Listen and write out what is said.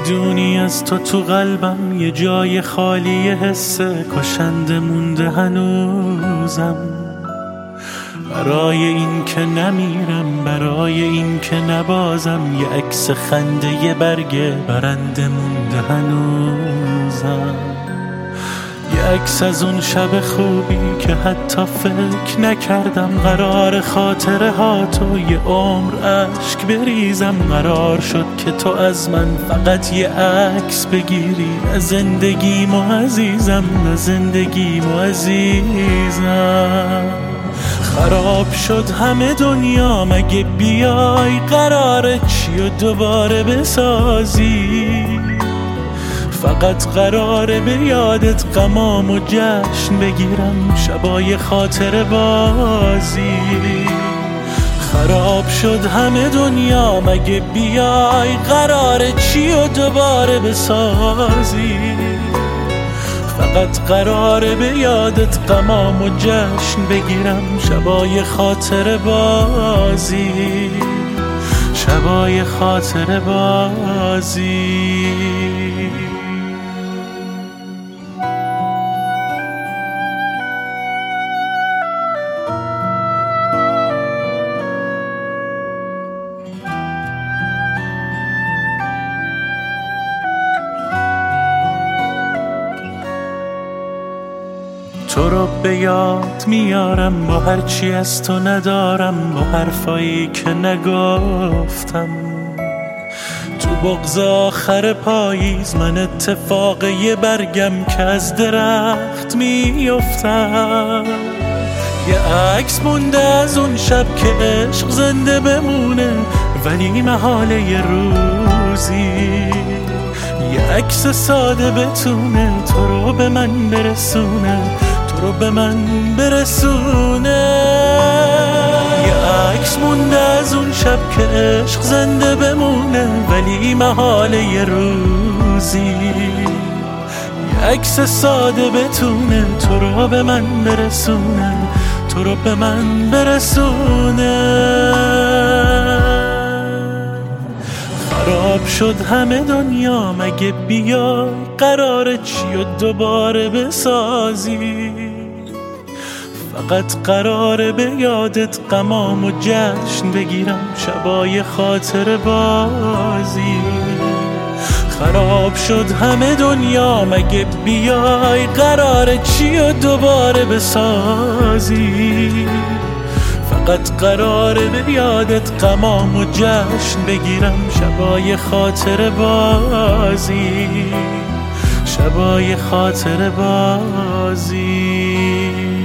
میدونی از تو قلبم یه جای خالی حس کشنده مونده هنوزم. برای این که نمیرم، برای این که نبازم، یه عکس خنده یه برگ برنده مونده هنوزم. یه عکس از اون شب خوبی که حتی فکر نکردم قرار خاطره ها تو یه عمر عشق بریزم. قرار شد که تو از من فقط یه عکس بگیری، نه زندگیمو عزیزم، نه زندگیمو عزیزم. خراب شد همه دنیا، مگه بیای قراره چیو دوباره بسازی؟ فقط قراره به یادت غمام و جشن بگیرم، شبای خاطر بازی. خراب شد همه دنیا، مگه بیای قراره چیو دوباره بسازی؟ فقط قراره به یادت غمام و جشن بگیرم، شبای خاطر بازی، شبای خاطر بازی. تو رو به یاد میارم با هرچی از تو ندارم، با حرفایی که نگفتم. تو بغض آخر پاییز من اتفاق یه برگم که از درخت میفتم. یه عکس مونده از اون شب که عشق زنده بمونه، ولی محاله یه روزی یه عکس ساده بتونه تو رو به من برسونه، تو رو به من برسونه. یه عکس مونده از اون شب که عشق زنده بمونه، ولی محاله یه روزی یه عکس ساده بتونه تو رو به من برسونه، تو رو به من برسونه. خراب شد همه دنیا، مگه بیای قراره چیو دوباره بسازی؟ فقط قراره به یادت غمام و جشن بگیرم، شبای خاطر بازی. خراب شد همه دنیا، مگه بیای قراره چیو دوباره بسازی؟ فقط قراره به یادت غمام و جشن بگیرم، شبای خاطر بازی، شبای خاطر بازی.